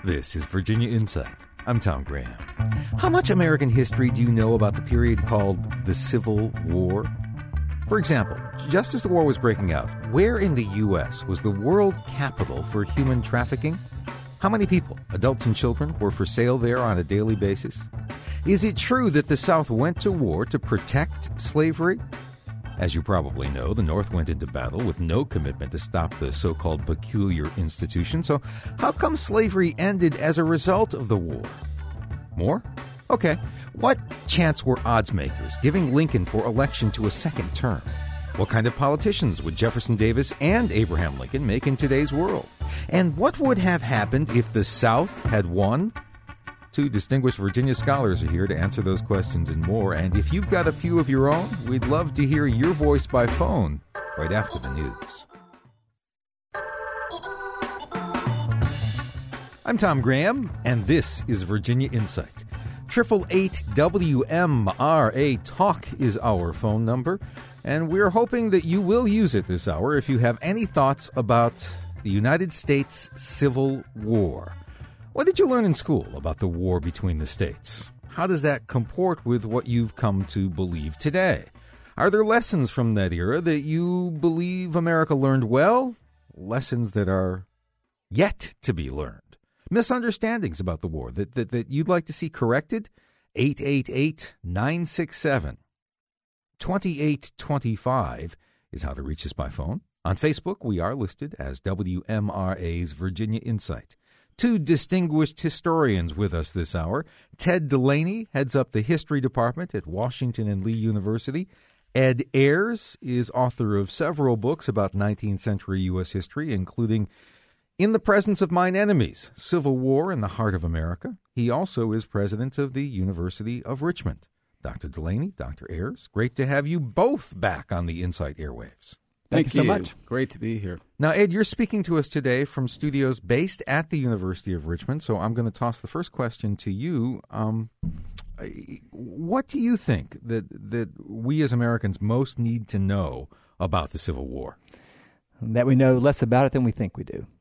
This is Virginia Insight. I'm Tom Graham. How much American history do you know about the period called the Civil War? For example, just as the war was breaking out, where in the U.S. was the world capital for human trafficking? How many people, adults and children, were for sale there on a daily basis? Is it true that the South went to war to protect slavery? As you probably know, the North went into battle with no commitment to stop the so-called peculiar institution. So how come slavery ended as a result of the war? More? Okay. What chance were odds makers giving Lincoln for election to a second term? What kind of politicians would Jefferson Davis and Abraham Lincoln make in today's world? And what would have happened if the South had won? Two distinguished Virginia scholars are here to answer those questions and more. And if you've got a few of your own, we'd love to hear your voice by phone right after the news. I'm Tom Graham, and this is Virginia Insight. 888-WMRA Talk is our phone number, and we're hoping that you will use it this hour if you have any thoughts about the United States Civil War. What did you learn in school about the war between the states? How does that comport with what you've come to believe today? Are there lessons from that era that you believe America learned well? Lessons that are yet to be learned? Misunderstandings about the war that you'd like to see corrected? 888-967-2825 is how to reach us by phone. On Facebook, we are listed as WMRA's Virginia Insight. Two distinguished historians with us this hour. Ted Delaney heads up the history department at Washington and Lee University. Ed Ayers is author of several books about 19th century U.S. history, including In the Presence of Mine Enemies, Civil War in the Heart of America. He also is president of the University of Richmond. Dr. Delaney, Dr. Ayers, great to have you both back on the Insight airwaves. Thank you so much. Great to be here. Now, Ed, you're speaking to us today from studios based at the University of Richmond, so I'm going to toss the first question to you. What do you think that we as Americans most need to know about the Civil War? That we know less about it than we think we do.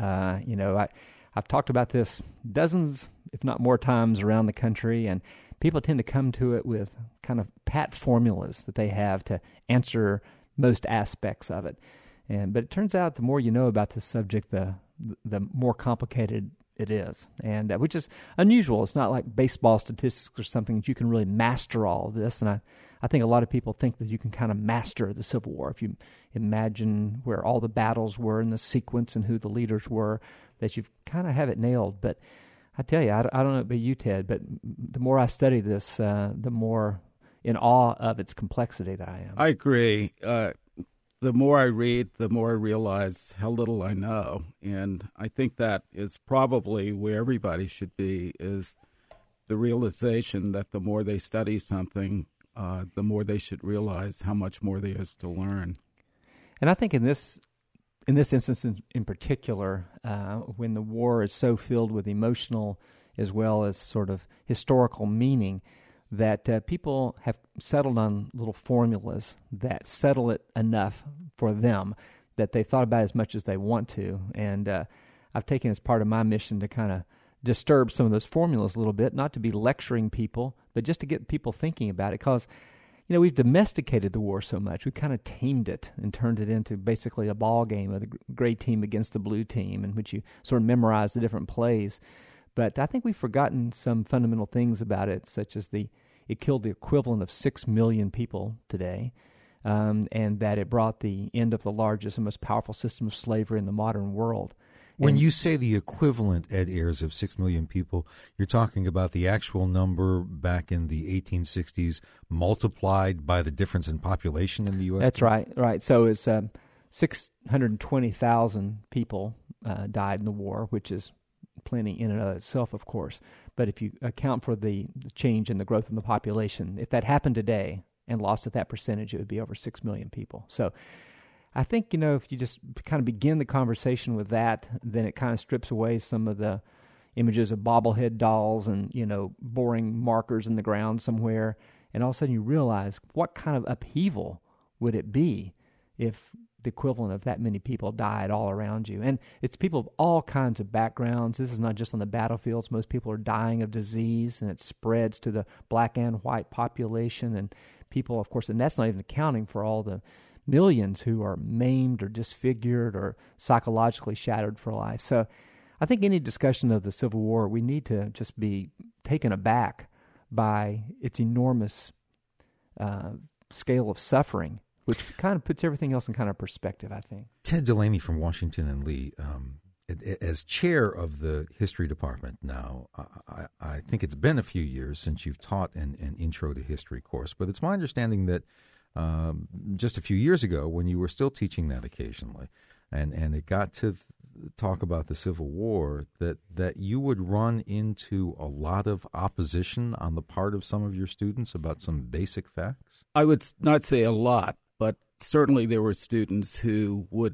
I've talked about this dozens, if not more times around the country, and people tend to come to it with kind of pat formulas that they have to answer most aspects of it. But it turns out the more you know about this subject, the more complicated it is, and which is unusual. It's not like baseball statistics or something that you can really master all of this. And I think a lot of people think that you can kind of master the Civil War. If you imagine where all the battles were and the sequence and who the leaders were, that you kind of have it nailed. But I tell you, I don't know about you, Ted, but the more I study this, the more in awe of its complexity that I am. I agree. The more I read, the more I realize how little I know. And I think that is probably where everybody should be, is the realization that the more they study something, the more they should realize how much more there is to learn. And I think in this instance in particular, when the war is so filled with emotional as well as sort of historical meaning, that people have settled on little formulas that settle it enough for them that they thought about as much as they want to. And I've taken as part of my mission to kind of disturb some of those formulas a little bit, not to be lecturing people, but just to get people thinking about it. Because, we've domesticated the war so much. We've kind of tamed it and turned it into basically a ball game of the gray team against the blue team, in which you sort of memorize the different plays. But I think we've forgotten some fundamental things about it, such as it killed the equivalent of 6 million people today, and that it brought the end of the largest and most powerful system of slavery in the modern world. When you say the equivalent, Ed Ayers, of 6 million people, you're talking about the actual number back in the 1860s multiplied by the difference in population in the U.S.? That's right. So it's 620,000 people died in the war, which is plenty in and of itself, of course. But if you account for the change in the growth in the population, if that happened today and lost at that percentage, it would be over 6 million people. So I think, if you just kind of begin the conversation with that, then it kind of strips away some of the images of bobblehead dolls and, boring markers in the ground somewhere. And all of a sudden you realize what kind of upheaval would it be if the equivalent of that many people died all around you. And it's people of all kinds of backgrounds. This is not just on the battlefields. Most people are dying of disease, and it spreads to the black and white population. And people, of course, and that's not even accounting for all the millions who are maimed or disfigured or psychologically shattered for life. So I think any discussion of the Civil War, we need to just be taken aback by its enormous scale of suffering, which kind of puts everything else in kind of perspective, I think. Ted Delaney from Washington and Lee, as chair of the history department now, I think it's been a few years since you've taught an intro to history course, but it's my understanding that just a few years ago, when you were still teaching that occasionally, and it got to talk about the Civil War, that you would run into a lot of opposition on the part of some of your students about some basic facts? I would not say a lot, but certainly there were students who would,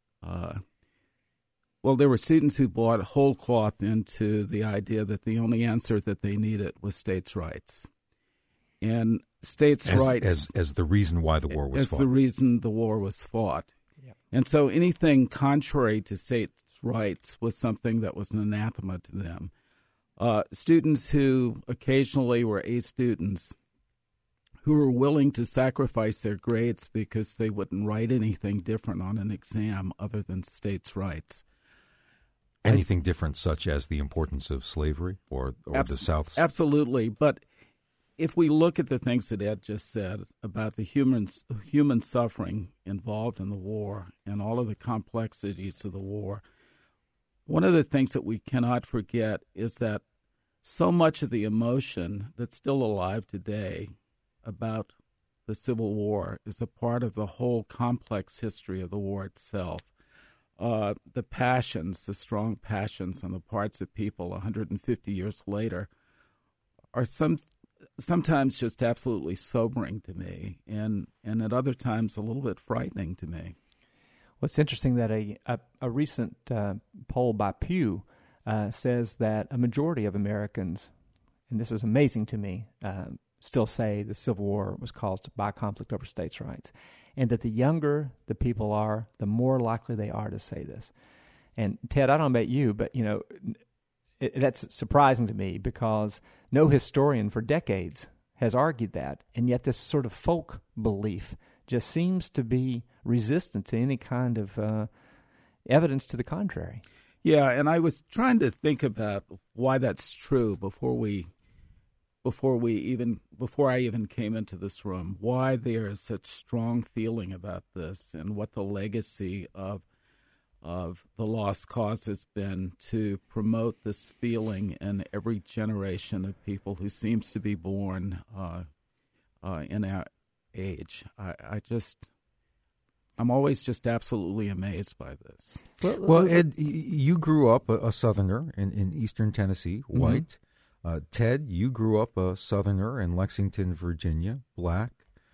there were students who bought whole cloth into the idea that the only answer that they needed was states' rights. And states' rights... As the reason why the war was fought. As the reason the war was fought. And so anything contrary to states' rights was something that was an anathema to them. Students who occasionally were A students who were willing to sacrifice their grades because they wouldn't write anything different on an exam other than states' rights. Anything different, such as the importance of slavery or the South's? Absolutely. But if we look at the things that Ed just said about the human suffering involved in the war and all of the complexities of the war, one of the things that we cannot forget is that so much of the emotion that's still alive today about the Civil War is a part of the whole complex history of the war itself. The passions, the strong passions on the parts of people 150 years later are sometimes just absolutely sobering to me, and at other times a little bit frightening to me. Well, it's interesting that a recent poll by Pew says that a majority of Americans, and this is amazing to me, still say the Civil War was caused by conflict over states' rights, and that the younger the people are, the more likely they are to say this. And Ted, I don't know about you, but that's surprising to me because no historian for decades has argued that, and yet this sort of folk belief just seems to be resistant to any kind of evidence to the contrary. Yeah, and I was trying to think about why that's true before I even came into this room, why there is such strong feeling about this and what the legacy of the lost cause has been to promote this feeling in every generation of people who seems to be born in our age. I'm always just absolutely amazed by this. Well, Ed, you grew up a Southerner in eastern Tennessee, white. Mm-hmm. Ted, you grew up a Southerner in Lexington, Virginia, black.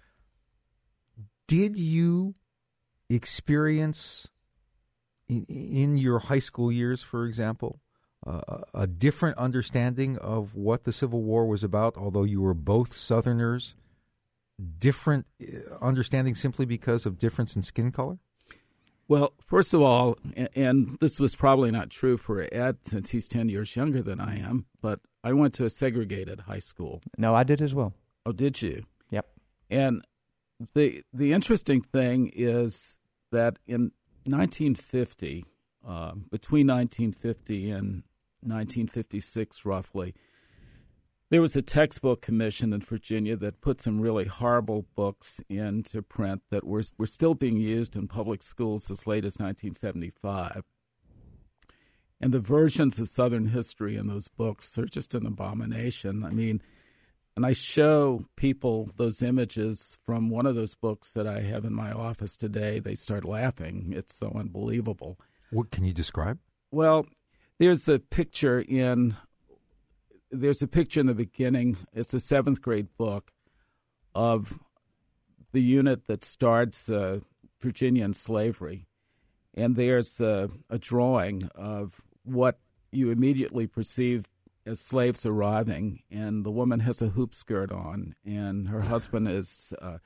Did you experience in your high school years, for example, a different understanding of what the Civil War was about, although you were both Southerners, different understanding simply because of difference in skin color? Well, first of all, and this was probably not true for Ed since he's 10 years younger than I am, but I went to a segregated high school. No, I did as well. Oh, did you? Yep. And the interesting thing is that in 1950, between 1950 and 1956 roughly, there was a textbook commission in Virginia that put some really horrible books into print that were still being used in public schools as late as 1975. And the versions of Southern history in those books are just an abomination. I mean, and I show people those images from one of those books that I have in my office today. They start laughing. It's so unbelievable. What can you describe? Well, there's a picture in the beginning. It's a 7th grade book of the unit that starts Virginia in slavery. And there's a drawing of what you immediately perceive as slaves arriving, and the woman has a hoop skirt on, and her husband is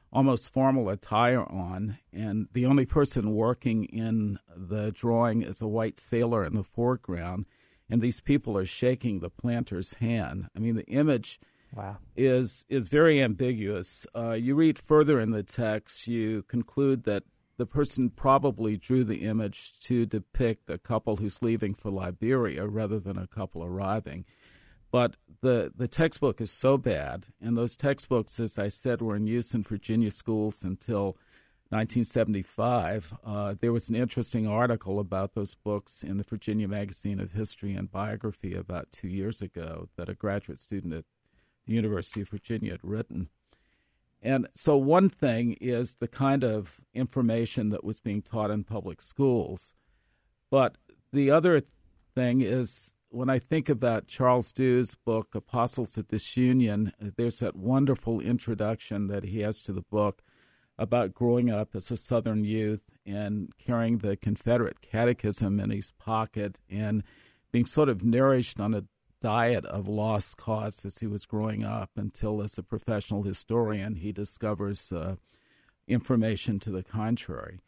almost formal attire on, and the only person working in the drawing is a white sailor in the foreground, and these people are shaking the planter's hand. I mean, the image is very ambiguous. You read further in the text, you conclude that the person probably drew the image to depict a couple who's leaving for Liberia rather than a couple arriving. But the textbook is so bad, and those textbooks, as I said, were in use in Virginia schools until 1975. There was an interesting article about those books in the Virginia Magazine of History and Biography about 2 years ago that a graduate student at the University of Virginia had written. And so one thing is the kind of information that was being taught in public schools. But the other thing is, when I think about Charles Dew's book, Apostles of Disunion, there's that wonderful introduction that he has to the book about growing up as a Southern youth and carrying the Confederate catechism in his pocket and being sort of nourished on a diet of lost cause as he was growing up until, as a professional historian, he discovers information to the contrary.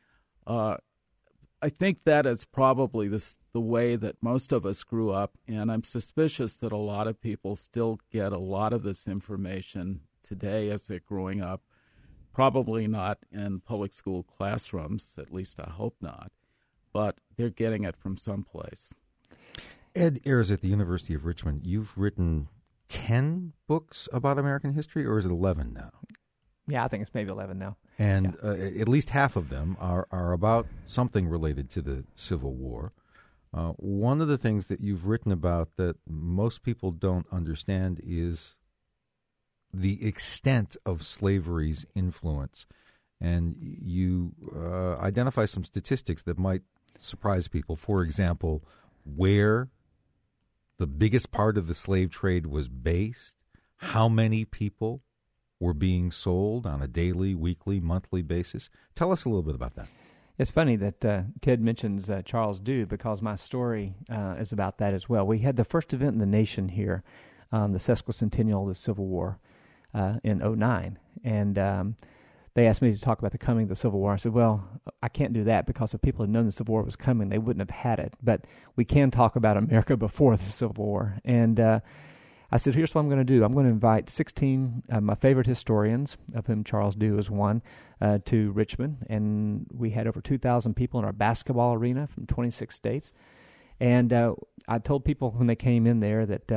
I think that is probably the way that most of us grew up, and I'm suspicious that a lot of people still get a lot of this information today as they're growing up. Probably not in public school classrooms, at least I hope not, but they're getting it from someplace. Ed Ayers at the University of Richmond, you've written 10 books about American history, or is it 11 now? Yeah, I think it's maybe 11 now. And at least half of them are about something related to the Civil War. One of the things that you've written about that most people don't understand is the extent of slavery's influence. And you identify some statistics that might surprise people. For example, where the biggest part of the slave trade was based, how many people were being sold on a daily, weekly, monthly basis. Tell us a little bit about that. It's funny that Ted mentions Charles Dew, because my story is about that as well. We had the first event in the nation here, the sesquicentennial of the Civil War in 2009, and they asked me to talk about the coming of the Civil War. I said, well, I can't do that, because if people had known the Civil War was coming, they wouldn't have had it. But we can talk about America before the Civil War. And I said, here's what I'm going to do. I'm going to invite 16 of my favorite historians, of whom Charles Dew is one, to Richmond. And we had over 2,000 people in our basketball arena from 26 states. And I told people when they came in there that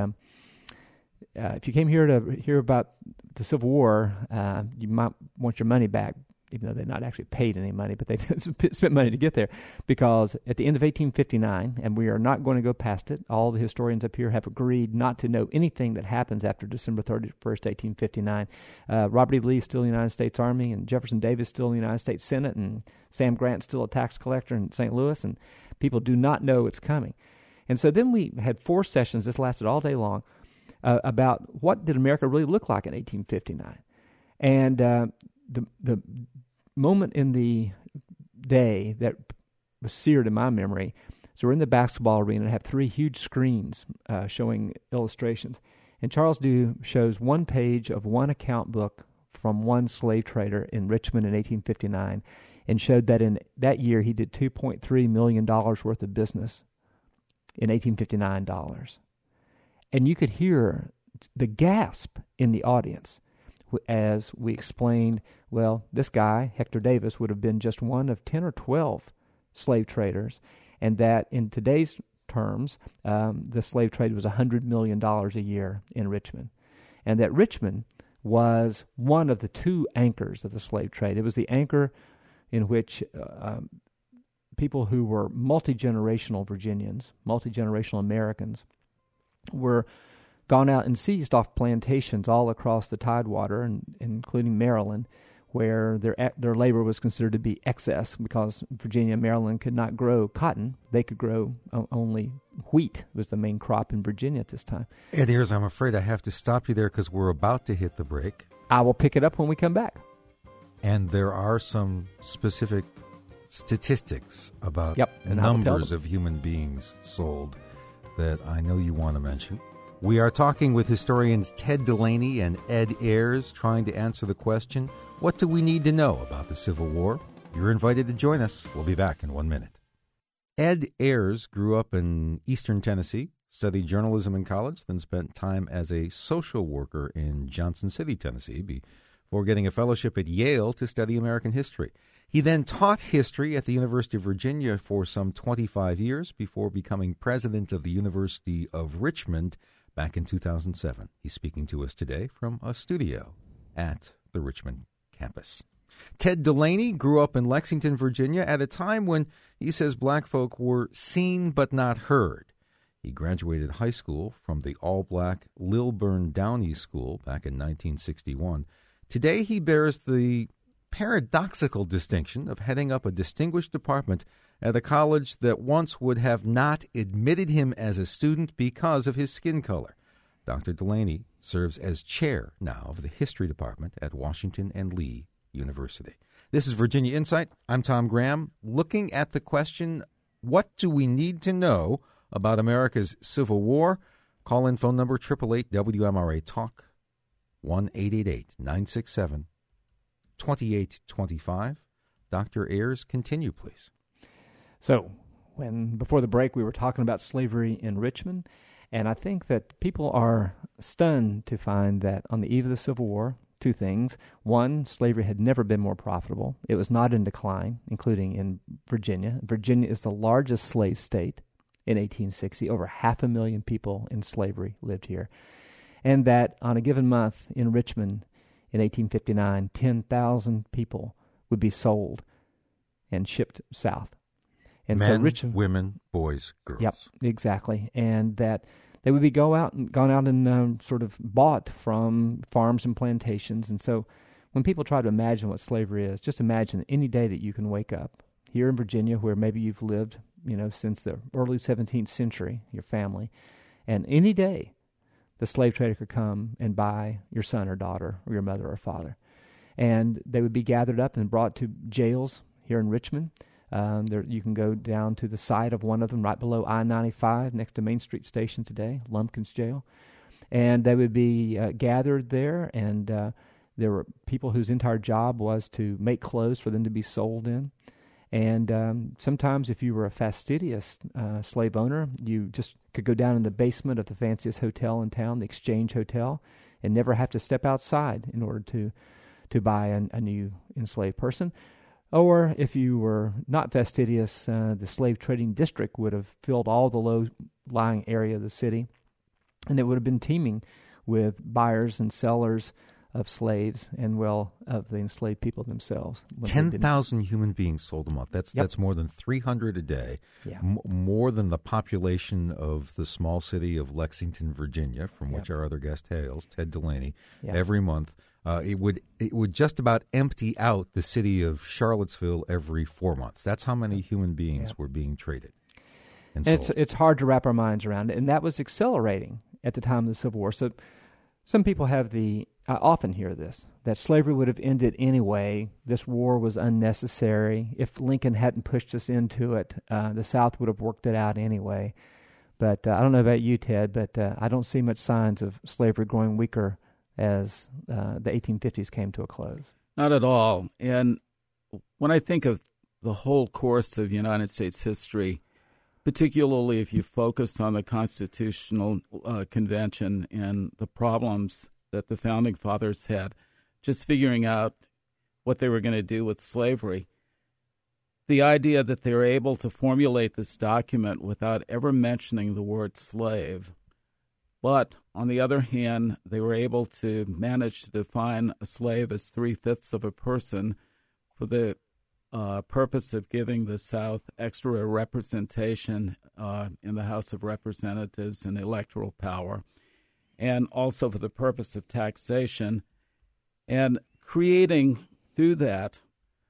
if you came here to hear about the Civil War, you might want your money back, even though they're not actually paid any money, but they spent money to get there. Because at the end of 1859, and we are not going to go past it, all the historians up here have agreed not to know anything that happens after December 31st, 1859. Robert E. Lee is still in the United States Army, and Jefferson Davis still in the United States Senate, and Sam Grant's still a tax collector in St. Louis, and people do not know it's coming. And so then we had 4 sessions, this lasted all day long, about what did America really look like in 1859. And the moment in the day that was seared in my memory, so we're in the basketball arena and have 3 huge screens showing illustrations. And Charles Dew shows one page of one account book from one slave trader in Richmond in 1859, and showed that in that year he did $2.3 million worth of business in 1859 dollars. And you could hear the gasp in the audience as we explained, well, this guy, Hector Davis, would have been just one of 10 or 12 slave traders, and that in today's terms, the slave trade was $100 million a year in Richmond, and that Richmond was one of the 2 anchors of the slave trade. It was the anchor in which people who were multi-generational Virginians, multi-generational Americans, were gone out and seized off plantations all across the Tidewater, and including Maryland, where their labor was considered to be excess, because Virginia and Maryland could not grow cotton. They could grow only wheat, was the main crop in Virginia at this time. Ed Ayers, I'm afraid I have to stop you there because we're about to hit the break. I will pick it up when we come back. And there are some specific statistics about and numbers of human beings sold that I know you want to mention. We are talking with historians Ted Delaney and Ed Ayers, trying to answer the question, what do we need to know about the Civil War? You're invited to join us. We'll be back in 1 minute. Ed Ayers grew up in eastern Tennessee, studied journalism in college, then spent time as a social worker in Johnson City, Tennessee, before getting a fellowship at Yale to study American history. He then taught history at the University of Virginia for some 25 years before becoming president of the University of Richmond back in 2007. He's speaking to us today from a studio at the Richmond campus. Ted Delaney grew up in Lexington, Virginia, at a time when he says black folk were seen but not heard. He graduated high school from the all-black Lilburn Downey School back in 1961. Today he bears the paradoxical distinction of heading up a distinguished department at a college that once would have not admitted him as a student because of his skin color. Dr. Delaney serves as chair now of the history department at Washington and Lee University. This is Virginia Insight. I'm Tom Graham, looking at the question, what do we need to know about America's Civil War? Call-in phone number 888-WMRA-TALK, 1-888-967-2825. Dr. Ayers, continue, please. So, before the break, we were talking about slavery in Richmond, and I think that people are stunned to find that on the eve of the Civil War, two things. One, slavery had never been more profitable. It was not in decline, including in Virginia. Virginia is the largest slave state in 1860. Over 500,000 people in slavery lived here. And that on a given month in Richmond in 1859, 10,000 people would be sold and shipped south. And men, so women, boys, girls. Yep, exactly. And that they would be gone out and sort of bought from farms and plantations. And so when people try to imagine what slavery is, just imagine any day that you can wake up here in Virginia, where maybe you've lived, since the early 17th century, your family, and any day the slave trader could come and buy your son or daughter or your mother or father. And they would be gathered up and brought to jails here in Richmond. You can go down to the site of one of them right below I-95 next to Main Street Station today, Lumpkins Jail. And they would be gathered there, and there were people whose entire job was to make clothes for them to be sold in. And sometimes if you were a fastidious slave owner, you just could go down in the basement of the fanciest hotel in town, the Exchange Hotel, and never have to step outside in order to buy a new enslaved person. Or if you were not fastidious, the slave trading district would have filled all the low-lying area of the city, and it would have been teeming with buyers and sellers of slaves and, of the enslaved people themselves. 10,000 human beings sold a month. That's more than 300 a day, more than the population of the small city of Lexington, Virginia, from which our other guest hails, Ted Delaney, every month. It would just about empty out the city of Charlottesville every 4 months. That's how many human beings were being traded. And it's hard to wrap our minds around it, and that was accelerating at the time of the Civil War. So some people I often hear this, that slavery would have ended anyway. This war was unnecessary. If Lincoln hadn't pushed us into it, the South would have worked it out anyway. But I don't know about you, Ted, but I don't see much signs of slavery growing weaker as the 1850s came to a close. Not at all. And when I think of the whole course of United States history, particularly if you focus on the Constitutional Convention and the problems that the Founding Fathers had, just figuring out what they were going to do with slavery, the idea that they were able to formulate this document without ever mentioning the word slave, but on the other hand, they were able to manage to define a slave as 3/5 of a person for the purpose of giving the South extra representation in the House of Representatives and electoral power, and also for the purpose of taxation, and creating through that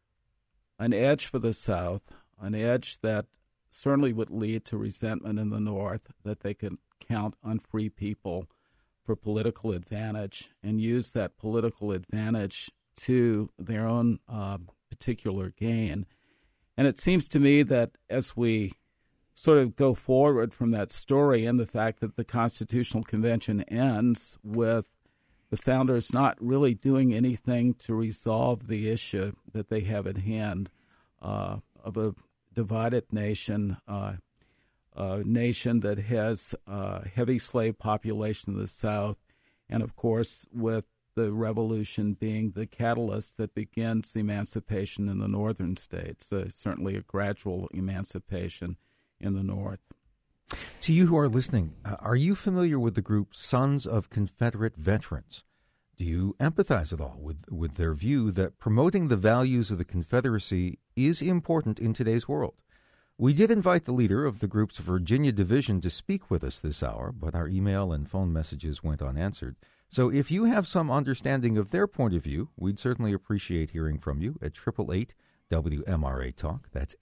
an edge for the South, an edge that certainly would lead to resentment in the North, that they could count on free people for political advantage and use that political advantage to their own particular gain. And it seems to me that as we sort of go forward from that story and the fact that the Constitutional Convention ends with the founders not really doing anything to resolve the issue that they have at hand of a divided nation, a nation that has a heavy slave population in the South, and of course with the revolution being the catalyst that begins emancipation in the northern states, certainly a gradual emancipation in the North. To you who are listening, are you familiar with the group Sons of Confederate Veterans? Do you empathize at all with their view that promoting the values of the Confederacy is important in today's world? We did invite the leader of the group's Virginia division to speak with us this hour, but our email and phone messages went unanswered. So if you have some understanding of their point of view, we'd certainly appreciate hearing from you at 888-WMRA-TALK. That's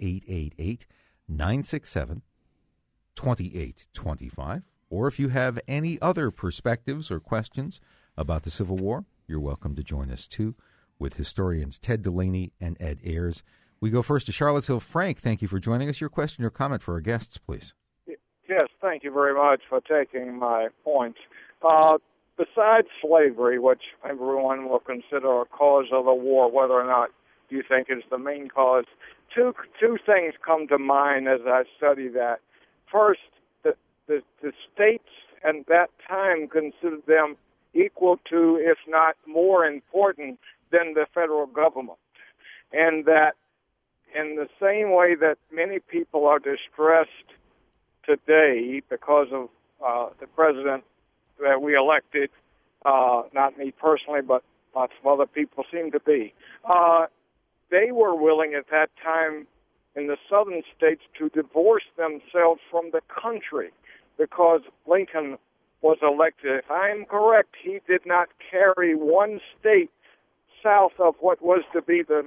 888-967-2825. Or if you have any other perspectives or questions about the Civil War, you're welcome to join us, too, with historians Ted Delaney and Ed Ayers. We go first to Charlottesville. Frank, thank you for joining us. Your question or comment for our guests, please. Yes, thank you very much for taking my points. Besides slavery, which everyone will consider a cause of the war, whether or not you think is the main cause, two things come to mind as I study that. First, the states at that time considered them equal to, if not more important than the federal government. And that in the same way that many people are distressed today because of the president that we elected, not me personally, but lots of other people seem to be, they were willing at that time in the southern states to divorce themselves from the country because Lincoln was elected. If I'm correct, he did not carry one state south of what was to be the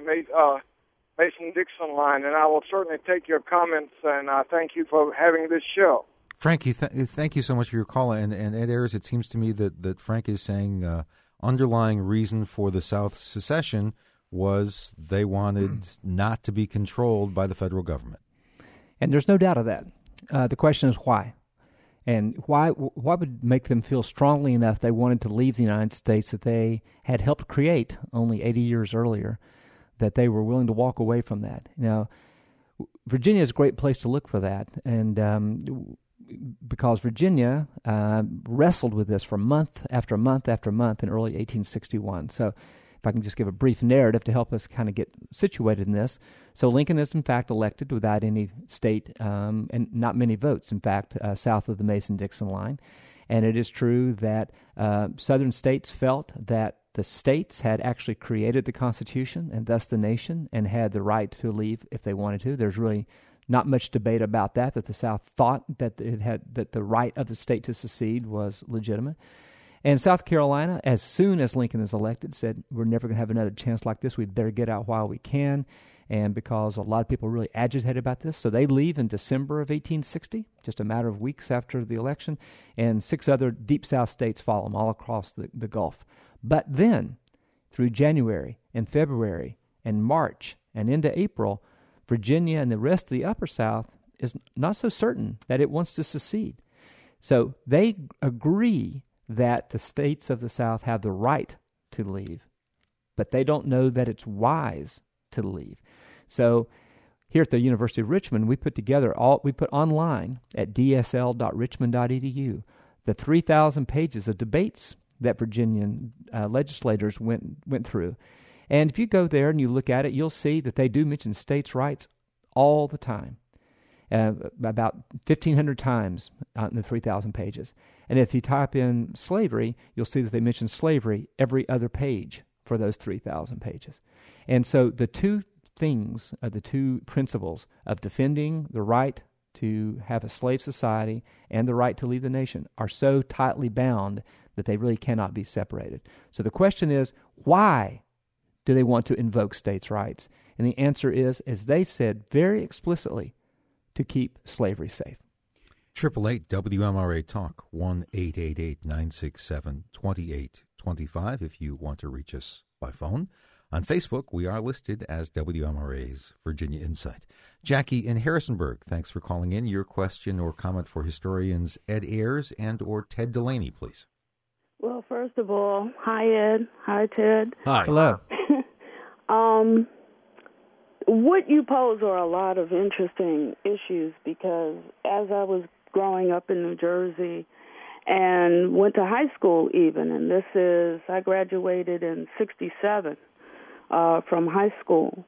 Mason-Dixon line, and I will certainly take your comments, and thank you for having this show. Frank, thank you so much for your call. And Ed Ayers, it seems to me that Frank is saying underlying reason for the South's secession was they wanted not to be controlled by the federal government. And there's no doubt of that. The question is why. And why would make them feel strongly enough they wanted to leave the United States that they had helped create only 80 years earlier, that they were willing to walk away from that? Now, Virginia is a great place to look for that, and because Virginia wrestled with this for month after month after month in early 1861. So if I can just give a brief narrative to help us kind of get situated in this. So Lincoln is, in fact, elected without any state and not many votes, in fact, south of the Mason-Dixon line. And it is true that southern states felt that the states had actually created the Constitution and thus the nation and had the right to leave if they wanted to. There's really not much debate about that the South thought that that the right of the state to secede was legitimate. And South Carolina, as soon as Lincoln is elected, said, we're never going to have another chance like this. We'd better get out while we can. And because a lot of people are really agitated about this, so they leave in December of 1860, just a matter of weeks after the election, and 6 other Deep South states follow them all across the Gulf. But then, through January and February and March and into April, Virginia and the rest of the Upper South is not so certain that it wants to secede. So they agree that the states of the South have the right to leave, but they don't know that it's wise to leave. So here at the University of Richmond, we put online at dsl.richmond.edu the 3,000 pages of debates that Virginian legislators went through. And if you go there and you look at it, you'll see that they do mention states' rights all the time, about 1,500 times in the 3,000 pages. And if you type in slavery, you'll see that they mention slavery every other page for those 3,000 pages. And so the two things, the two principles of defending the right to have a slave society and the right to leave the nation are so tightly bound that they really cannot be separated. So the question is, why do they want to invoke states' rights? And the answer is, as they said very explicitly, to keep slavery safe. 888-WMRA-TALK, 1-888-967-2825 if you want to reach us by phone. On Facebook, we are listed as WMRA's Virginia Insight. Jackie in Harrisonburg, thanks for calling in. Your question or comment for historians Ed Ayers and or Ted Delaney, please. Well, first of all, hi, Ed. Hi, Ted. Hi. Hello. What you pose are a lot of interesting issues because as I was growing up in New Jersey and went to high school even, and I graduated in 1967 from high school,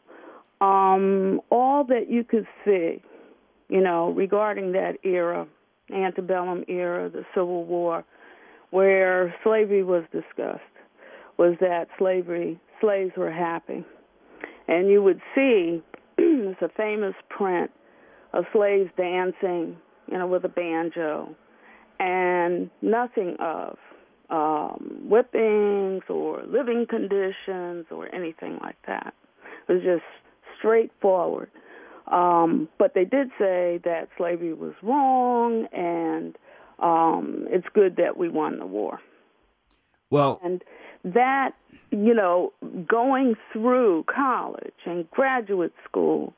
all that you could see, regarding that era, antebellum era, the Civil War, where slavery was discussed, was that slaves were happy. And you would see, it's a famous print of slaves dancing, with a banjo, and nothing of whippings or living conditions or anything like that. It was just straightforward. But they did say that slavery was wrong, and it's good that we won the war. Well, and that, going through college and graduate school,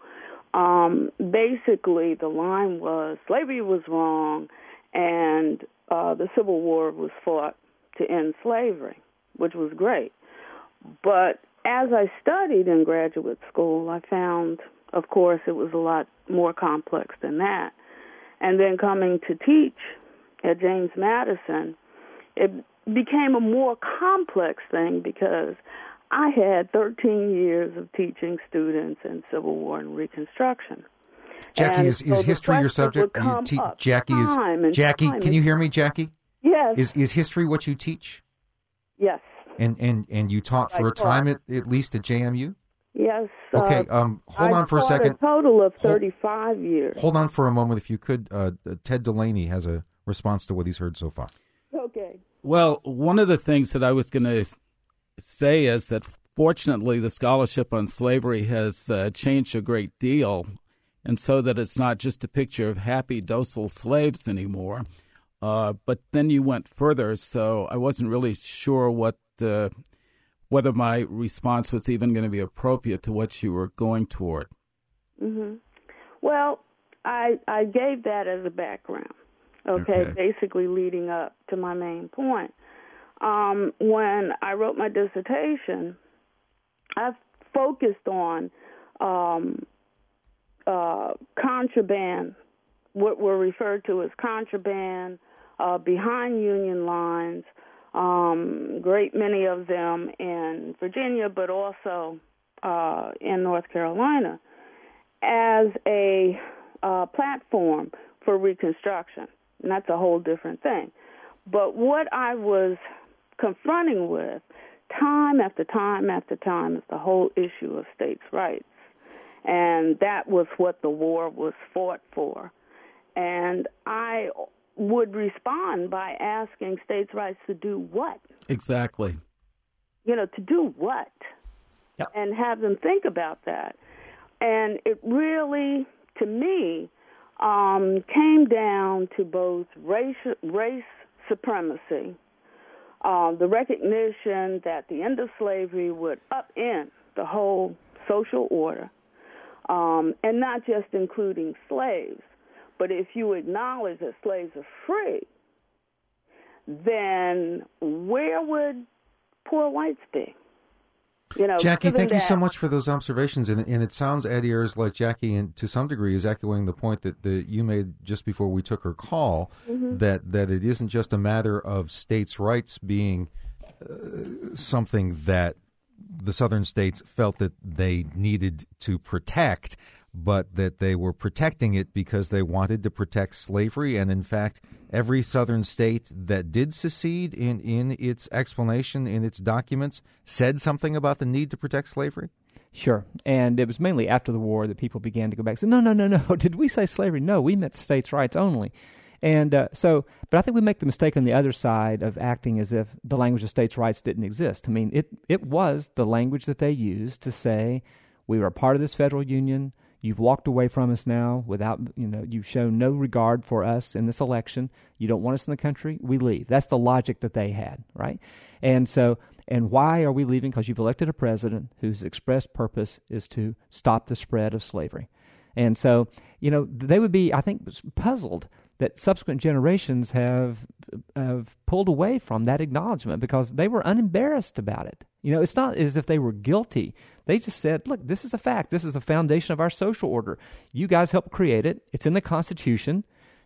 basically the line was slavery was wrong, and the Civil War was fought to end slavery, which was great. But as I studied in graduate school, I found, of course, it was a lot more complex than that. And then coming to teach at James Madison, it became a more complex thing because I had 13 years of teaching students in Civil War and Reconstruction. Jackie, is history your subject? Jackie, can you hear me, Jackie? Yes. Is history what you teach? Yes. And you taught for a time at least at JMU? Yes. Okay, hold on for a second. A total of 35 years. Hold on for a moment, if you could. Ted Delaney has a response to what he's heard so far. Okay. Well, one of the things that I was going to say is that fortunately the scholarship on slavery has changed a great deal, and so that it's not just a picture of happy, docile slaves anymore. But then you went further, so I wasn't really sure whether my response was even going to be appropriate to what you were going toward. Mm-hmm. Well, I gave that as a background, okay, basically leading up to my main point. When I wrote my dissertation, I focused on contraband, what were referred to as contraband, behind Union lines, great many of them in Virginia, but also in North Carolina, as a platform for Reconstruction. And that's a whole different thing. But what I was confronting with time after time after time is the whole issue of states' rights. And that was what the war was fought for. And I would respond by asking states' rights to do what? Exactly. To do what? Yep. And have them think about that. And it really, to me, came down to both race supremacy, the recognition that the end of slavery would upend the whole social order, and not just including slaves, but if you acknowledge that slaves are free, then where would poor whites be? Jackie, thank you so much for those observations. And it sounds, Ed Ayers, like Jackie, and to some degree, is echoing the point that you made just before we took her call, that it isn't just a matter of states' rights being something that the southern states felt that they needed to protect, but that they were protecting it because they wanted to protect slavery. And in fact, every southern state that did secede in its explanation, in its documents, said something about the need to protect slavery? Sure. And it was mainly after the war that people began to go back and say, no. Did we say slavery? No, we meant states' rights only. And but I think we make the mistake on the other side of acting as if the language of states' rights didn't exist. I mean, it was the language that they used to say, we were a part of this federal union. You've walked away from us now without, you've shown no regard for us in this election. You don't want us in the country. We leave. That's the logic that they had, right? And why are we leaving? Because you've elected a president whose express purpose is to stop the spread of slavery. And so, they would be, I think, puzzled that subsequent generations have pulled away from that acknowledgement because they were unembarrassed about it. It's not as if they were guilty. They just said, look, this is a fact. This is the foundation of our social order. You guys helped create it. It's in the Constitution.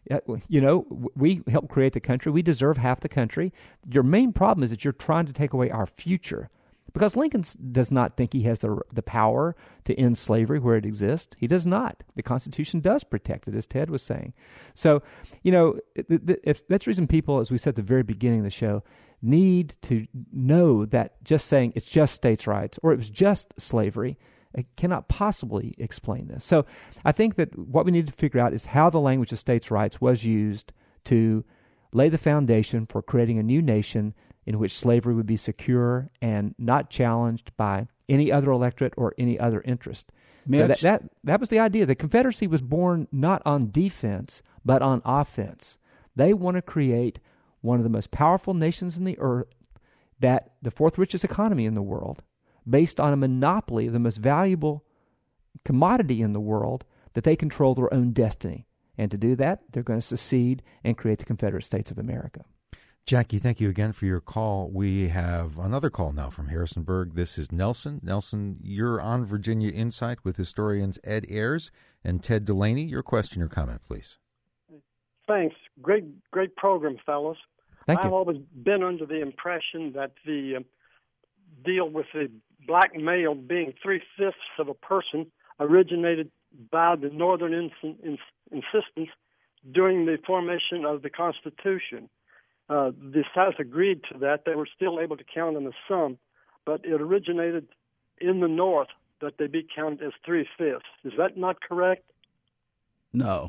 We helped create the country. We deserve half the country. Your main problem is that you're trying to take away our future. Because Lincoln does not think he has the power to end slavery where it exists. He does not. The Constitution does protect it, as Ted was saying. So, that's the reason people, as we said at the very beginning of the show, need to know that just saying it's just states' rights or it was just slavery cannot possibly explain this. So I think that what we need to figure out is how the language of states' rights was used to lay the foundation for creating a new nation in which slavery would be secure and not challenged by any other electorate or any other interest. Mitch, So that was the idea. The Confederacy was born not on defense, but on offense. They want to create one of the most powerful nations in the earth, that the fourth richest economy in the world, based on a monopoly of the most valuable commodity in the world, that they control their own destiny. And to do that, they're going to secede and create the Confederate States of America. Jackie, thank you again for your call. We have another call now from Harrisonburg. This is Nelson. Nelson, you're on Virginia Insight with historians Ed Ayers and Ted Delaney. Your question or comment, please. Thanks. Great program, fellas. Thank you. I've always been under the impression that the deal with the black male being 3/5 of a person originated by the Northern insistence during the formation of the Constitution. The South agreed to that. They were still able to count them as some, but it originated in the North that they be counted as 3/5. Is that not correct? No.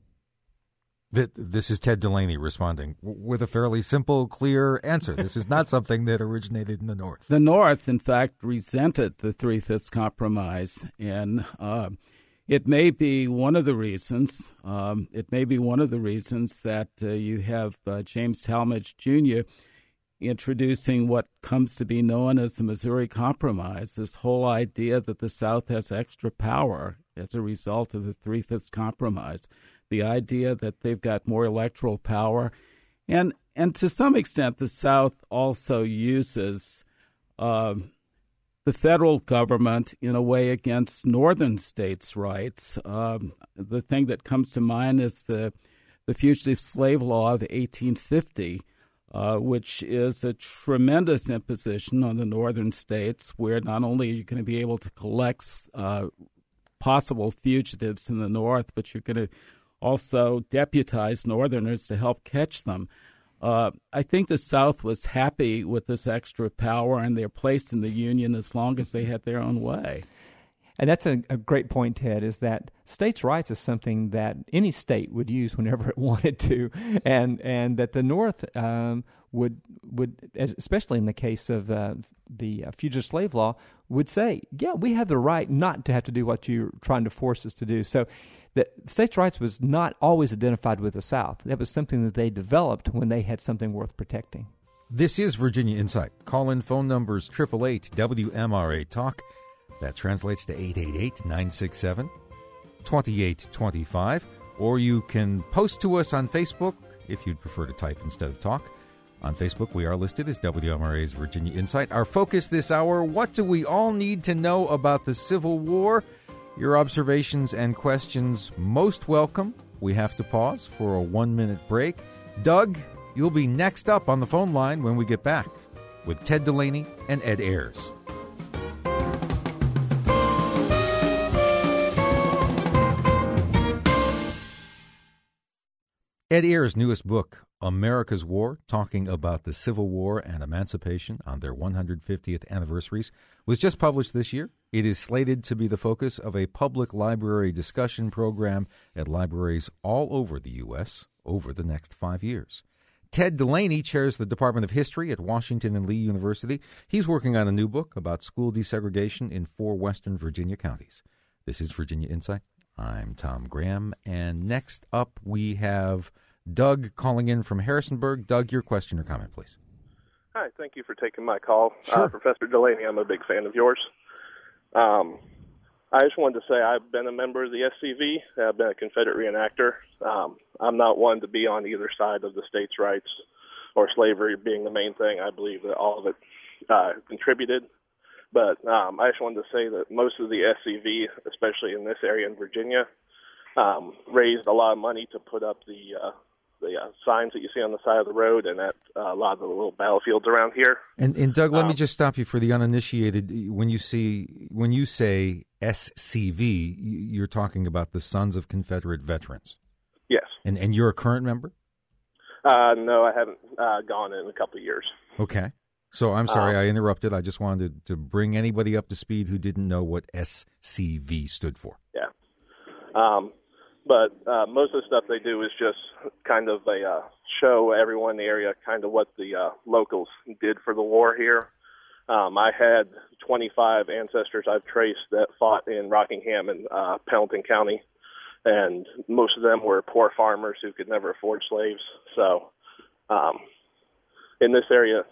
This is Ted Delaney responding with a fairly simple, clear answer. This is not something that originated in the North. The North, in fact, resented the 3/5 compromise, and it may be one of the reasons. That you have James Talmadge Jr. introducing what comes to be known as the Missouri Compromise. This whole idea that the South has extra power as a result of the 3/5 compromise. The idea that they've got more electoral power, and to some extent, the South also uses the federal government in a way against northern states' rights. The thing that comes to mind is the Fugitive Slave Law of 1850, which is a tremendous imposition on the northern states, where not only are you going to be able to collect possible fugitives in the north, but you're going to also deputize northerners to help catch them. I think the South was happy with this extra power and their place in the Union as long as they had their own way. And that's a great point, Ted, is that states' rights is something that any state would use whenever it wanted to, and that the North would, especially in the case of the Fugitive Slave Law, would say, yeah, we have the right not to have to do what you're trying to force us to do. So the states' rights was not always identified with the South. That was something that they developed when they had something worth protecting. This is Virginia Insight. Call-in phone numbers 888-WMRA-TALK. That translates to 888-967-2825. Or you can post to us on Facebook if you'd prefer to type instead of talk. On Facebook, we are listed as WMRA's Virginia Insight. Our focus this hour, what do we all need to know about the Civil War? Your observations and questions most welcome. We have to pause for a 1-minute break. Doug, you'll be next up on the phone line when we get back with Ted Delaney and Ed Ayers. Ed Ayers' newest book, America's War, talking about the Civil War and emancipation on their 150th anniversaries, was just published this year. It is slated to be the focus of a public library discussion program at libraries all over the U.S. over the next 5 years. Ted Delaney chairs the Department of History at Washington and Lee University. He's working on a new book about school desegregation in 4 Western Virginia counties. This is Virginia Insight. I'm Tom Graham, and next up we have Doug calling in from Harrisonburg. Doug, your question or comment, please. Hi, thank you for taking my call. Sure. Professor Delaney, I'm a big fan of yours. I just wanted to say I've been a member of the SCV. I've been a Confederate reenactor. I'm not one to be on either side of the states' rights or slavery being the main thing. I believe that all of it contributed. But I just wanted to say that most of the SCV, especially in this area in Virginia, raised a lot of money to put up the signs that you see on the side of the road and at a lot of the little battlefields around here. And Doug, let me just stop you for the uninitiated. When you say SCV, you're talking about the Sons of Confederate Veterans. Yes. And you're a current member? No, I haven't gone in a couple of years. Okay. So I'm sorry I interrupted. I just wanted to bring anybody up to speed who didn't know what SCV stood for. Yeah. But most of the stuff they do is just kind of show everyone in the area kind of what the locals did for the war here. I had 25 ancestors I've traced that fought in Rockingham and Pendleton County, and most of them were poor farmers who could never afford slaves. So in this area,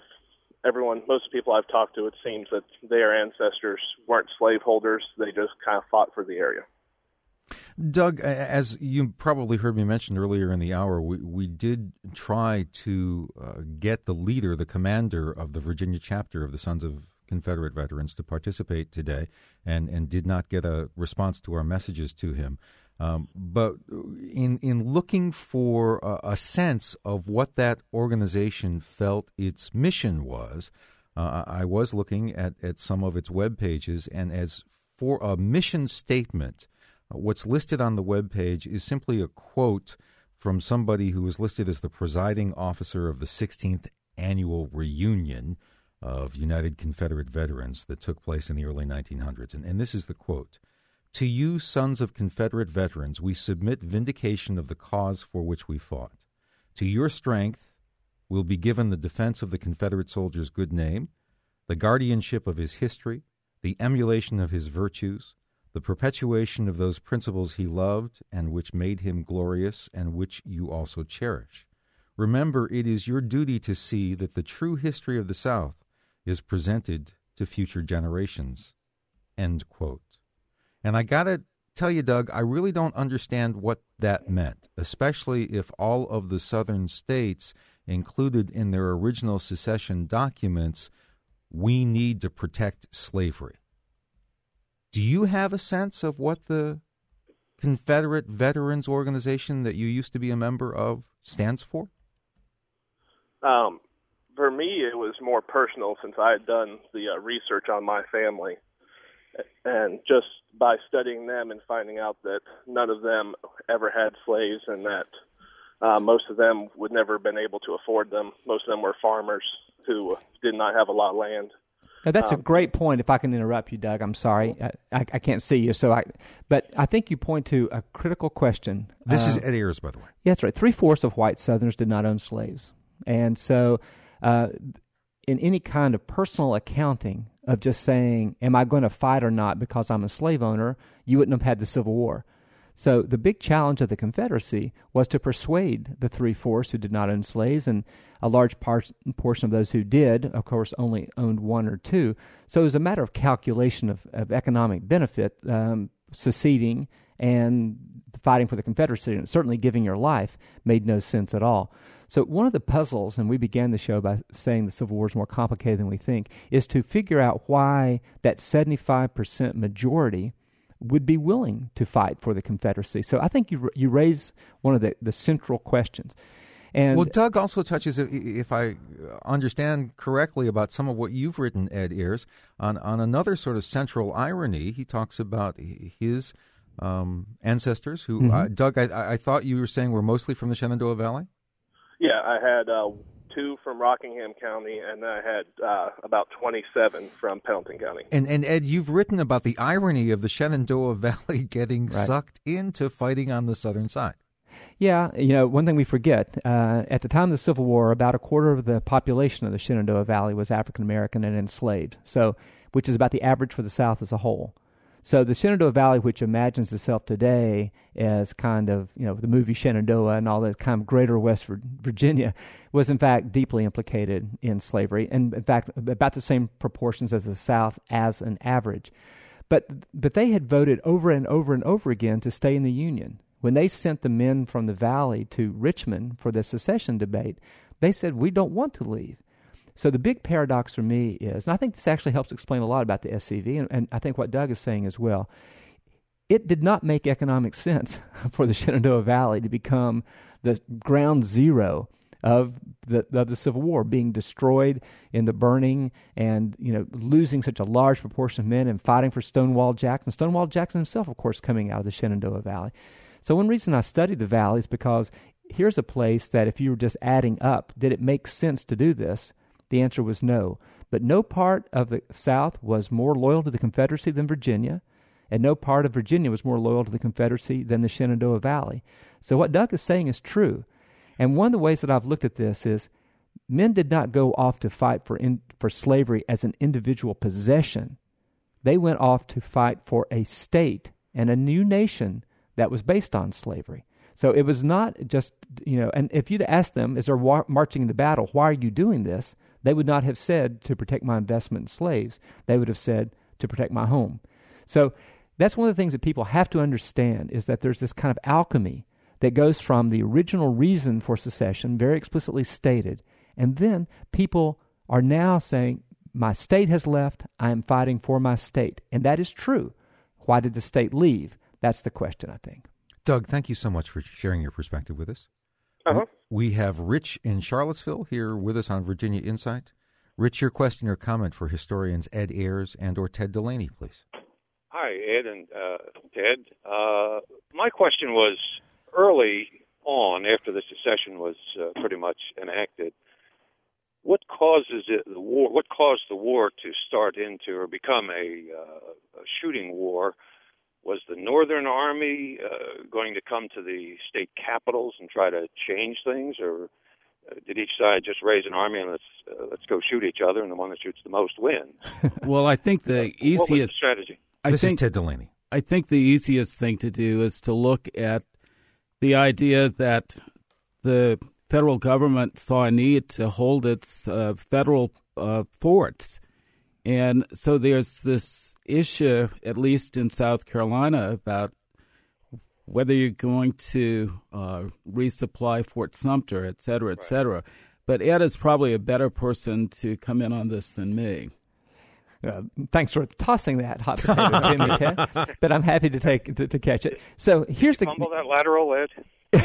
most people I've talked to, it seems that their ancestors weren't slaveholders. They just kind of fought for the area. Doug, as you probably heard me mention earlier in the hour, we did try to get the leader, the commander of the Virginia chapter of the Sons of Confederate Veterans to participate today and did not get a response to our messages to him. But in looking for a sense of what that organization felt its mission was, I was looking at some of its web pages, and as for a mission statement, what's listed on the web page is simply a quote from somebody who was listed as the presiding officer of the 16th annual reunion of United Confederate Veterans that took place in the early 1900s. And this is the quote: "To you, sons of Confederate veterans, we submit vindication of the cause for which we fought. To your strength will be given the defense of the Confederate soldier's good name, the guardianship of his history, the emulation of his virtues, the perpetuation of those principles he loved and which made him glorious and which you also cherish. Remember, it is your duty to see that the true history of the South is presented to future generations." End quote. And I got to tell you, Doug, I really don't understand what that meant, especially if all of the southern states included in their original secession documents, "We need to protect slavery." Do you have a sense of what the Confederate Veterans Organization that you used to be a member of stands for? For me, it was more personal since I had done the research on my family. And just by studying them and finding out that none of them ever had slaves and that most of them would never have been able to afford them. Most of them were farmers who did not have a lot of land. Now, that's a great point. If I can interrupt you, Doug, I'm sorry. I can't see you, but I think you point to a critical question. This is Ed Ayers, by the way. Yeah, that's right. 3/4 of white Southerners did not own slaves. And so in any kind of personal accounting of just saying, am I going to fight or not because I'm a slave owner, you wouldn't have had the Civil War. So the big challenge of the Confederacy was to persuade the 3/4 who did not own slaves, and a large portion of those who did, of course, only owned one or two. So it was a matter of calculation of economic benefit, seceding and fighting for the Confederacy, and certainly giving your life made no sense at all. So one of the puzzles, and we began the show by saying the Civil War is more complicated than we think, is to figure out why that 75% majority would be willing to fight for the Confederacy. So I think you raise one of the central questions. And well, Doug also touches, if I understand correctly, about some of what you've written, Ed Ayers, on another sort of central irony. He talks about his ancestors who, Doug, I thought you were saying were mostly from the Shenandoah Valley? Yeah, I had 2 from Rockingham County, and I had about 27 from Pendleton County. And Ed, you've written about the irony of the Shenandoah Valley getting sucked into fighting on the southern side. Yeah, one thing we forget, at the time of the Civil War, about a quarter of the population of the Shenandoah Valley was African American and enslaved, which is about the average for the South as a whole. So the Shenandoah Valley, which imagines itself today as kind of, the movie Shenandoah and all that kind of greater West Virginia, was in fact deeply implicated in slavery, and in fact about the same proportions as the South as an average. But they had voted over and over and over again to stay in the Union. When they sent the men from the Valley to Richmond for the secession debate, they said, we don't want to leave. So the big paradox for me is, and I think this actually helps explain a lot about the SCV, and I think what Doug is saying as well, it did not make economic sense for the Shenandoah Valley to become the ground zero of the Civil War, being destroyed in the burning and losing such a large proportion of men and fighting for Stonewall Jackson. Stonewall Jackson himself, of course, coming out of the Shenandoah Valley. So one reason I studied the Valley is because here's a place that if you were just adding up, did it make sense to do this? The answer was no. But no part of the South was more loyal to the Confederacy than Virginia, and no part of Virginia was more loyal to the Confederacy than the Shenandoah Valley. So what Doug is saying is true. And one of the ways that I've looked at this is men did not go off to fight for slavery as an individual possession. They went off to fight for a state and a new nation that was based on slavery. So it was not just, and if you'd asked them as they're marching into battle, why are you doing this? They would not have said to protect my investment in slaves. They would have said to protect my home. So that's one of the things that people have to understand, is that there's this kind of alchemy that goes from the original reason for secession, very explicitly stated, and then people are now saying, my state has left, I am fighting for my state. And that is true. Why did the state leave? That's the question, I think. Doug, thank you so much for sharing your perspective with us. Uh-huh. We have Rich in Charlottesville here with us on Virginia Insight. Rich, your question or comment for historians Ed Ayers and or Ted Delaney, please. Hi, Ed and Ted. My question was, early on, after the secession was pretty much enacted, what caused the war to start into or become a shooting war? Was the Northern Army going to come to the state capitals and try to change things, or did each side just raise an army and let's go shoot each other, and the one that shoots the most wins? Well, I think the easiest what was the strategy? This is Ted Delaney. I think the easiest thing to do is to look at the idea that the federal government saw a need to hold its federal forts. And so there's this issue, at least in South Carolina, about whether you're going to resupply Fort Sumter, et cetera, et cetera. But Ed is probably a better person to come in on this than me. Thanks for tossing that hot potato to me, Ted. But I'm happy to catch it. So here's the fumble that lateral, Ed.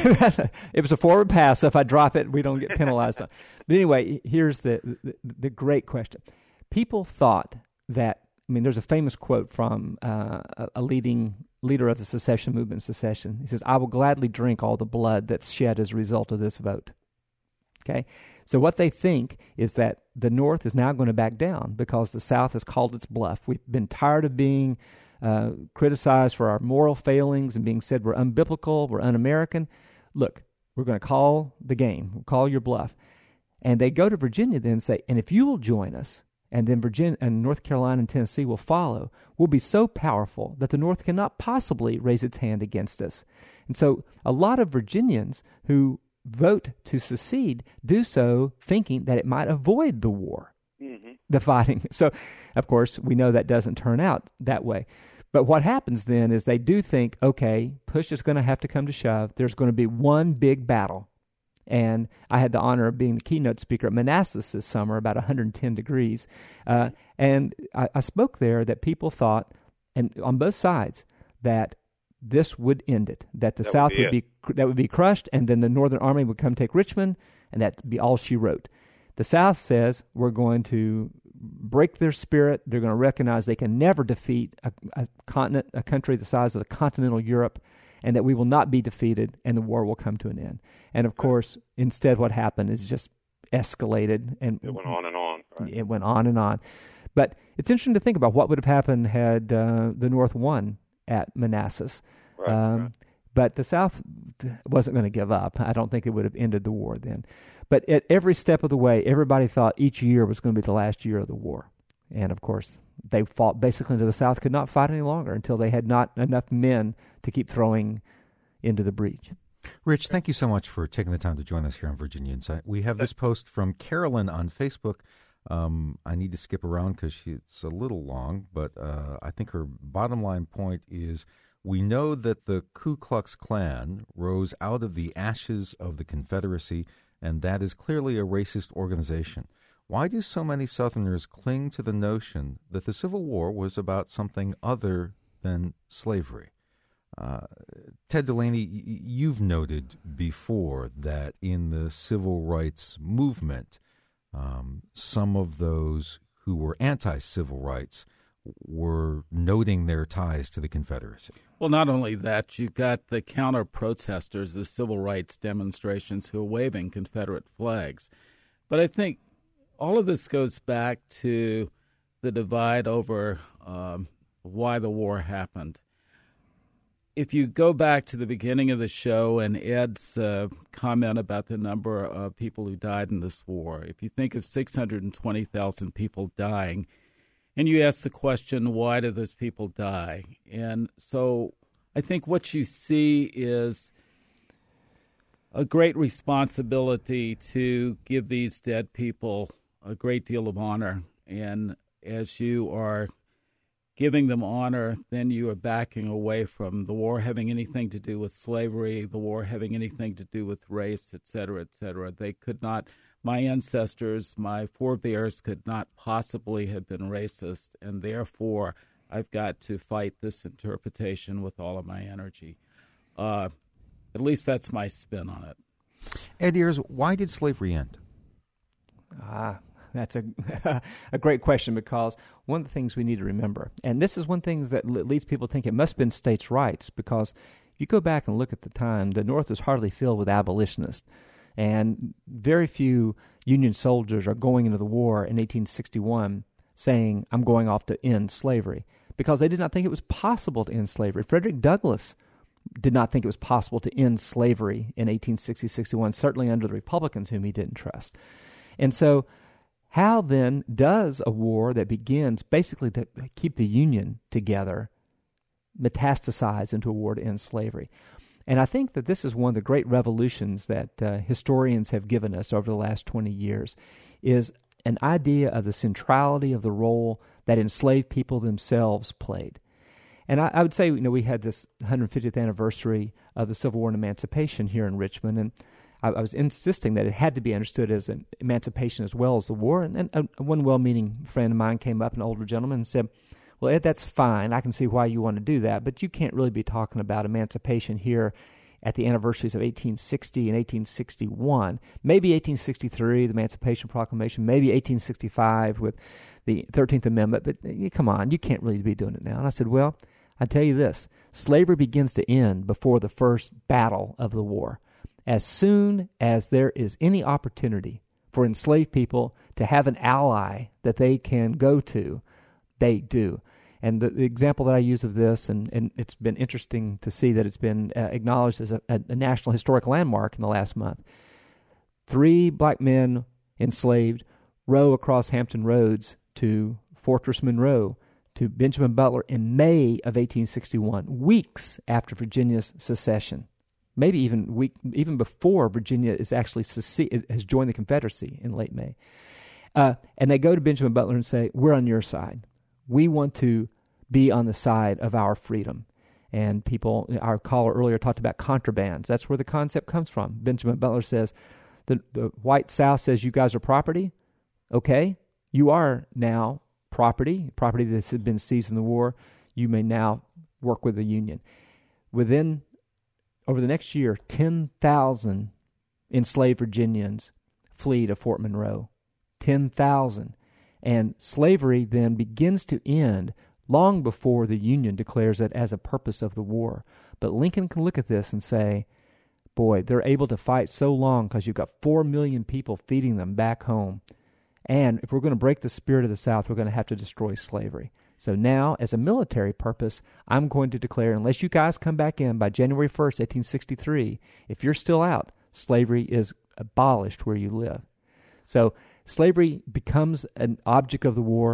It was a forward pass, so if I drop it, we don't get penalized. But anyway, here's the great question. People thought that, there's a famous quote from a leading leader of the secession movement, secession. He says, I will gladly drink all the blood that's shed as a result of this vote. Okay? So what they think is that the North is now going to back down because the South has called its bluff. We've been tired of being criticized for our moral failings and being said we're unbiblical, we're un-American. Look, we're going to call the game, we'll call your bluff. And they go to Virginia then and say, and if you will join us, and then Virginia and North Carolina and Tennessee will follow, we'll be so powerful that the North cannot possibly raise its hand against us. And so a lot of Virginians who vote to secede do so thinking that it might avoid the war, the fighting. So, of course, we know that doesn't turn out that way. But what happens then is they do think, okay, push is going to have to come to shove. There's going to be one big battle. And I had the honor of being the keynote speaker at Manassas this summer, about 110 degrees. And I spoke there that people thought, and on both sides, that this would end it, that the South would be crushed, and then the Northern Army would come take Richmond, and that'd be all she wrote. The South says we're going to break their spirit. They're going to recognize they can never defeat a continent, a country the size of the continental Europe, and that we will not be defeated, and the war will come to an end. And of course, instead, what happened is just escalated, and it went on and on. Right? It went on and on. But it's interesting to think about what would have happened had the North won at Manassas. Right. But the South wasn't going to give up. I don't think it would have ended the war then. But at every step of the way, everybody thought each year was going to be the last year of the war. And, of course, they fought basically into the South, could not fight any longer until they had not enough men to keep throwing into the breach. Rich, thank you so much for taking the time to join us here on Virginia Insight. We have this post from Carolyn on Facebook. I need to skip around because it's a little long, but I think her bottom line point is, we know that the Ku Klux Klan rose out of the ashes of the Confederacy, and that is clearly a racist organization. Why do so many Southerners cling to the notion that the Civil War was about something other than slavery? Ted Delaney, you've noted before that in the civil rights movement, some of those who were anti-civil rights were noting their ties to the Confederacy. Well, not only that, you've got the counter-protesters, the civil rights demonstrations who are waving Confederate flags. But I think all of this goes back to the divide over why the war happened. If you go back to the beginning of the show and Ed's comment about the number of people who died in this war, if you think of 620,000 people dying, and you ask the question, why did those people die? And so I think what you see is a great responsibility to give these dead people a great deal of honor. And as you are giving them honor, then you are backing away from the war having anything to do with slavery, the war having anything to do with race, et cetera, et cetera. They could not, my ancestors, my forebears could not possibly have been racist, and therefore I've got to fight this interpretation with all of my energy. At least that's my spin on it. Ed Ayers, why did slavery end? That's a great question, because one of the things we need to remember, and this is one thing that leads people to think it must have been states' rights, because if you go back and look at the time, the North was hardly filled with abolitionists, and very few Union soldiers are going into the war in 1861 saying, I'm going off to end slavery, because they did not think it was possible to end slavery. Frederick Douglass did not think it was possible to end slavery in 1860-61, certainly under the Republicans whom he didn't trust. And so how then does a war that begins basically to keep the Union together metastasize into a war to end slavery? And I think that this is one of the great revolutions that historians have given us over the last 20 years, is an idea of the centrality of the role that enslaved people themselves played. And I would say, we had this 150th anniversary of the Civil War and Emancipation here in Richmond, and I was insisting that it had to be understood as an emancipation as well as the war. And one well-meaning friend of mine came up, an older gentleman, and said, well, Ed, that's fine. I can see why you want to do that, but you can't really be talking about emancipation here at the anniversaries of 1860 and 1861. Maybe 1863, the Emancipation Proclamation, maybe 1865 with the 13th Amendment, but come on, you can't really be doing it now. And I said, well, I tell you this, slavery begins to end before the first battle of the war. As soon as there is any opportunity for enslaved people to have an ally that they can go to, they do. And the example that I use of this, and it's been interesting to see that it's been acknowledged as a national historic landmark in the last month. 3 black men enslaved row across Hampton Roads to Fortress Monroe, to Benjamin Butler in May of 1861, weeks after Virginia's secession. Maybe even before Virginia is actually has joined the Confederacy in late May. And they go to Benjamin Butler and say, we're on your side. We want to be on the side of our freedom. And our caller earlier talked about contrabands. That's where the concept comes from. Benjamin Butler says, the white South says you guys are property. Okay, you are now property that's been seized in the war. You may now work with the Union. Over the next year, 10,000 enslaved Virginians flee to Fort Monroe. 10,000. And slavery then begins to end long before the Union declares it as a purpose of the war. But Lincoln can look at this and say, boy, they're able to fight so long because you've got 4 million people feeding them back home. And if we're going to break the spirit of the South, we're going to have to destroy slavery. So now, as a military purpose, I'm going to declare, unless you guys come back in by January 1st, 1863, if you're still out, slavery is abolished where you live. So slavery becomes an object of the war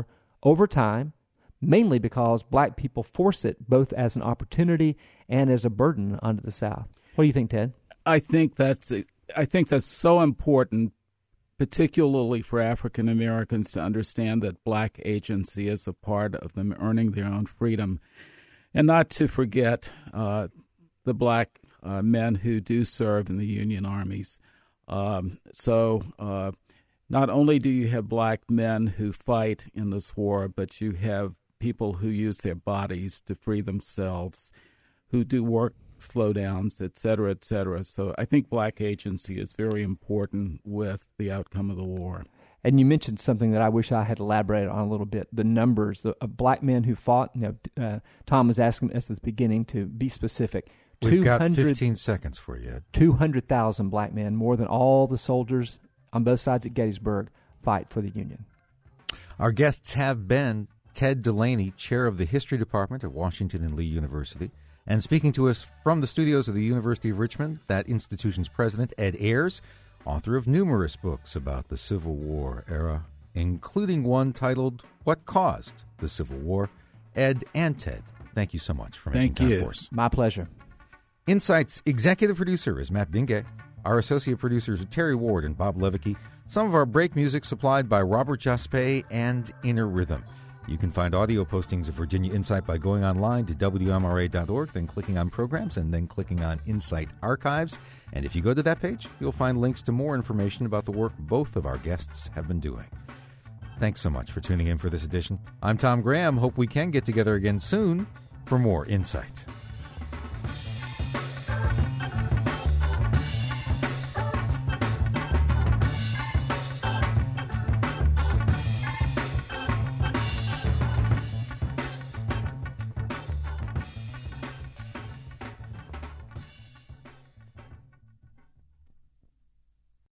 over time, mainly because black people force it both as an opportunity and as a burden onto the South. What do you think, Ted? I think that's so important, particularly for African Americans, to understand that black agency is a part of them earning their own freedom, and not to forget the black men who do serve in the Union armies. So not only do you have black men who fight in this war, but you have people who use their bodies to free themselves, who do work slowdowns, et cetera, et cetera. So I think black agency is very important with the outcome of the war. And you mentioned something that I wish I had elaborated on a little bit, the numbers of black men who fought. Tom was asking us at the beginning to be specific. We've got 15 seconds for you. 200,000 black men, more than all the soldiers on both sides at Gettysburg, fight for the Union. Our guests have been Ted Delaney, chair of the History Department at Washington and Lee University, and speaking to us from the studios of the University of Richmond, that institution's president, Ed Ayers, author of numerous books about the Civil War era, including one titled What Caused the Civil War. Ed and Ted, thank you so much for making time for us. My pleasure. Insight's executive producer is Matt Bingay. Our associate producers are Terry Ward and Bob Levicki. Some of our break music supplied by Robert Jaspe and Inner Rhythm. You can find audio postings of Virginia Insight by going online to WMRA.org, then clicking on Programs, and then clicking on Insight Archives. And if you go to that page, you'll find links to more information about the work both of our guests have been doing. Thanks so much for tuning in for this edition. I'm Tom Graham. Hope we can get together again soon for more Insight.